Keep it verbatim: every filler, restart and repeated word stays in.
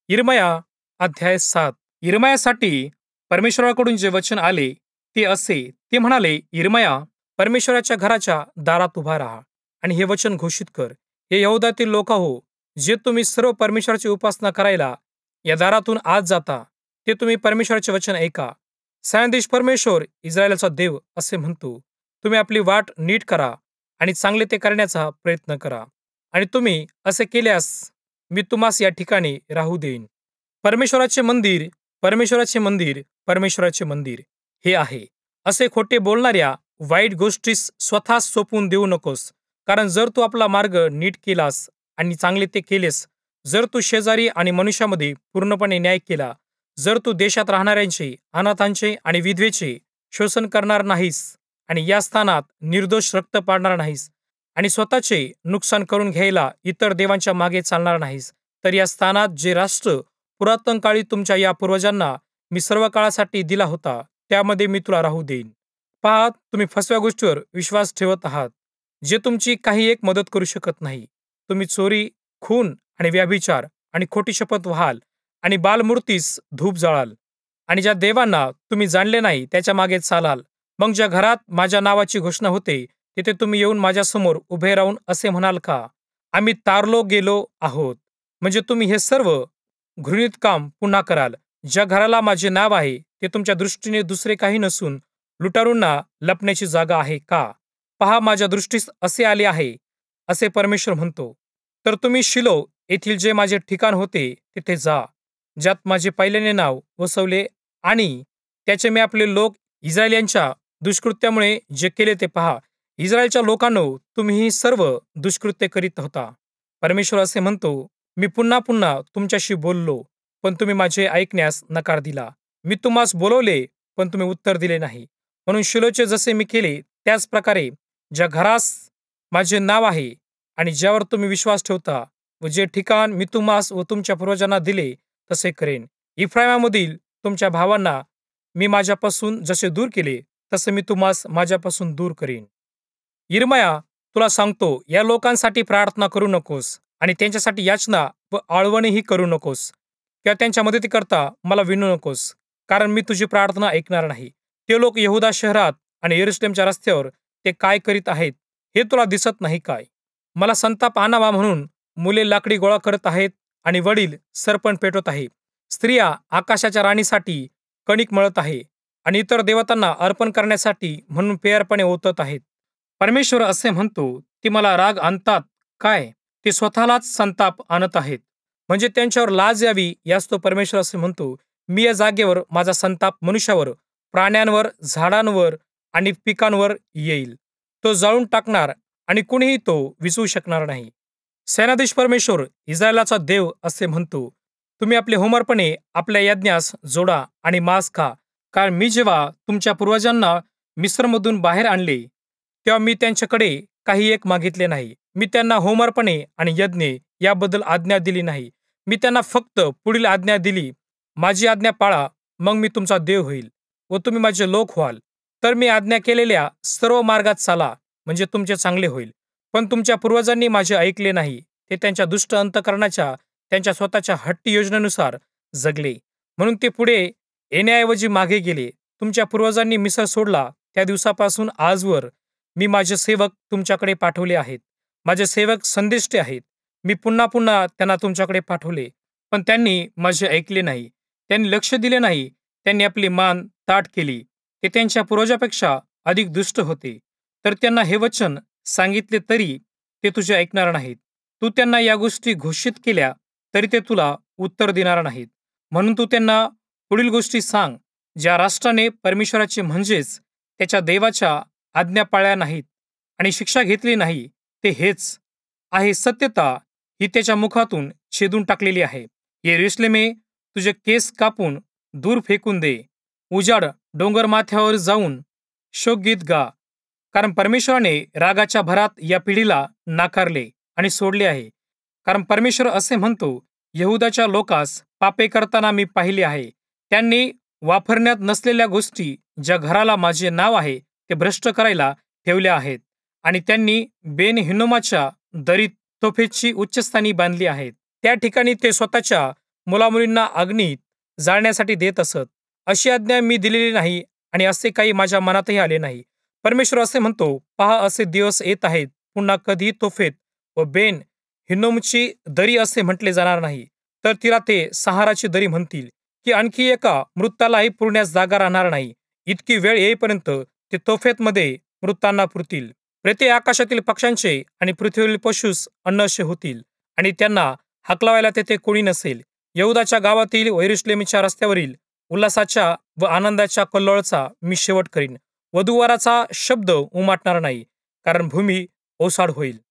यिर्मया अध्याय सात. यिर्मयासाठी परमेश्वराकडून जे वचन आले ते असे. ते म्हणाले, यिर्मया, परमेश्वराच्या घराच्या दारात उभा राहा आणि हे वचन घोषित कर. हे यहूदातील लोक हो, जे तुम्ही सर्व परमेश्वराची उपासना करायला या दारातून आत जाता, ते तुम्ही परमेश्वराचे वचन ऐका. सैन्याधीश परमेश्वर, इस्रायलाचा देव असे म्हणतो, तुम्ही आपली वाट नीट करा आणि चांगले ते करण्याचा प्रयत्न करा, आणि तुम्ही असे केल्यास मी तुम्हास या ठिकाणी राहू देईन. परमेश्वराचे मंदिर, परमेश्वराचे मंदिर, परमेश्वराचे मंदिर हे आहे. असे खोटे बोलणाऱ्या वाईट गोष्टीस स्वतःच सोपवून देऊ नकोस. कारण जर तू आपला मार्ग नीट केलास आणि चांगले ते केलेस, जर तू शेजारी आणि मनुष्यामध्ये पूर्णपणे न्याय केला, जर तू देशात राहणाऱ्यांचे, अनाथांचे आणि विधवेचे शोषण करणार नाहीस आणि या स्थानात निर्दोष रक्त पाडणार नाहीस आणि स्वतःचे नुकसान करून घ्यायला इतर देवांच्या मागे चालणार नाहीस, तर या स्थानात जे राष्ट्र पुरातन काळी तुमच्या या पूर्वजांना मी सर्व काळासाठी दिला होता, त्यामध्ये मी तुला राहू देईन. पहा, तुम्ही फसव्या गोष्टीवर विश्वास ठेवत आहात, जे तुमची काही एक मदत करू शकत नाही. तुम्ही चोरी, खून आणि व्यभिचार आणि खोटी शपथ व्हाल आणि बालमूर्तीस धूप जाळाल आणि ज्या देवांना तुम्ही जाणले नाही त्याच्या मागे चालाल. मग ज्या घरात माझ्या नावाची घोषणा होते, तिथे तुम्ही येऊन माझ्यासमोर उभे राहून असे म्हणाल का, आम्ही तारलो गेलो आहोत? म्हणजे तुम्ही हे सर्व घृणित काम पुन्हा कराल. ज्या घराला माझे नाव आहे ते तुमच्या दृष्टीने दुसरे काही नसून लुटारूंना लपण्याची जागा आहे का? पहा, माझ्या दृष्टीस असे आले आहे, असे परमेश्वर म्हणतो. तर तुम्ही शिलो येथील जे माझे ठिकाण होते तिथे जा, ज्यात माझे पहिल्याने नाव वसवले, आणि त्याचे मी आपले लोक इस्रायल्यांच्या दुष्कृत्यामुळे जे केले ते पहा. इस्रायलच्या लोकांनो, तुम्ही ही सर्व दुष्कृत्य करीत होता. परमेश्वर असे म्हणतो, मी पुन्हा पुन्हा तुमच्याशी बोललो, पण तुम्ही माझे ऐकण्यास नकार दिला. मी तुम्हास बोलवले, पण तुम्ही उत्तर दिले नाही. म्हणून शिलोचे जसे मी केले त्याच प्रकारे ज्या घरास माझे नाव आहे आणि ज्यावर तुम्ही विश्वास ठेवता व जे ठिकाण मी तुम्हास व तुमच्या पूर्वजांना दिले तसे करेन. इफ्रायमामधील तुमच्या भावांना मी माझ्यापासून जसे दूर केले तसे मी तुम्हास माझ्यापासून दूर करेन. यिर्मया, तुला सांगतो, या लोकांसाठी प्रार्थना करू नकोस आणि त्यांच्यासाठी याचना व आळवणही करू नकोस किंवा त्यांच्या मदतीकरता मला विनू नकोस, कारण मी तुझी प्रार्थना ऐकणार नाही. ते लोक यहूदा शहरात आणि यरूशलेमच्या रस्त्यावर ते काय करीत आहेत हे तुला दिसत नाही काय? मला संताप आणावा म्हणून मुले लाकडी गोळा करत आहेत आणि वडील सरपण पेटवत आहे. स्त्रिया आकाशाच्या राणीसाठी कणिक मळत आहे आणि इतर देवतांना अर्पण करण्यासाठी म्हणून पेरपणे ओतत आहेत. परमेश्वर असे म्हणतो, ती मला राग आणतात काय? ते स्वतःलाच संताप आणत आहेत, म्हणजे त्यांच्यावर लाज यावी यास तो परमेश्वर असे म्हणतो, मी या जागेवर माझा संताप मनुष्यावर, प्राण्यांवर, झाडांवर आणि पिकांवर येईल. तो जाळून टाकणार आणि कुणीही तो विसवू शकणार नाही. सैन्याधीश परमेश्वर, इस्रायलाचा देव असे म्हणतो, तुम्ही आपले होमरपणे आपल्या यज्ञास जोडा आणि मांस खा. कारण मी जेव्हा तुमच्या पूर्वजांना मिस्रमधून बाहेर आणले, तेव्हा मी त्यांच्याकडे काही एक मागितले नाही. मी त्यांना होमरपणे आणि यज्ञ याबद्दल आज्ञा दिली नाही. मी त्यांना फक्त पुढील आज्ञा दिली, माझी आज्ञा पाळा, मग मी तुमचा देव होईल व तुम्ही माझे लोक व्हाल. तर मी आज्ञा केलेल्या सर्व मार्गात चाला, म्हणजे तुमचे चांगले होईल. पण तुमच्या पूर्वजांनी माझे ऐकले नाही. ते त्यांच्या दुष्ट अंतःकरणाच्या, त्यांच्या स्वतःच्या हट्टी योजनेनुसार जगले, म्हणून ते पुढे येण्याऐवजी मागे गेले. तुमच्या पूर्वजांनी मिसर सोडला त्या दिवसापासून आजवर मी माझे सेवक तुमच्याकडे पाठवले आहेत. माझे सेवक संदिष्टे आहेत. मी पुन्हा पुन्हा त्यांना तुमच्याकडे पाठवले, पण त्यांनी माझे ऐकले नाही. त्यांनी लक्ष दिले नाही. त्यांनी आपली मान ताठ केली. ते त्यांच्या पूर्वजापेक्षा अधिक दुष्ट होते. तर त्यांना हे वचन सांगितले तरी ते तुझे ऐकणार नाहीत. तू त्यांना या गोष्टी घोषित केल्या तरी ते तुला उत्तर देणार नाहीत. म्हणून तू त्यांना पुढील गोष्टी सांग. ज्या राष्ट्राने परमेश्वराचे म्हणजेच त्याच्या देवाच्या आज्ञा पाळल्या नाहीत आणि शिक्षा घेतली नाही, ते हेच आहे, सत्यता ही त्याच्या मुखातून छेदून टाकलेली आहे. यरूशलेमे, तुझे केस कापून दूर फेकून दे. उजाड डोंगर माथ्यावर जाऊन शोकगीत गा, कारण परमेश्वराने रागाच्या भरात या पिढीला नाकारले आणि सोडले आहे. कारण परमेश्वर असे म्हणतो, यहूदाच्या लोकास पापे करताना मी पाहिले आहे. त्यांनी वापरण्यात नसलेल्या गोष्टी, ज्या घराला माझे नाव आहे, ते भ्रष्ट करायला ठेवल्या आहेत, आणि त्यांनी बेन हिन्नोमाच्या दरीत तोफेची उच्चस्थानी बांधली आहेत. त्या ठिकाणी ते स्वतःच्या मुलामुलींना अग्नीत जाळण्यासाठी देत असत. अशी आज्ञा मी दिलेली नाही आणि असे काही माझ्या मनातही आले नाही. परमेश्वर असे म्हणतो, पहा, असे दिवस येत आहेत, पुन्हा कधीही तोफेत व बेन हिन्नोमची दरी असे म्हटले जाणार नाही, तर तिला ते संहाराची दरी म्हणतील, की आणखी एका मृतालाही पुरण्यास जागा राहणार नाही. इतकी वेळ येईपर्यंत ते तोफेतमध्ये मृतांना पुरतील. प्रेते आकाशातील पक्ष्यांचे आणि पृथ्वीवरील पशुस अन्न असे होतील, आणि त्यांना हाकलवायला तेथे कोणी नसेल. यहूदाच्या गावातील व यरुशलेमच्या रस्त्यावरील उल्हासाच्या व आनंदाच्या कल्लोळाचा मी शेवट करीन. वधूवराचा शब्द उमाटणार नाही, कारण भूमी ओसाड होईल.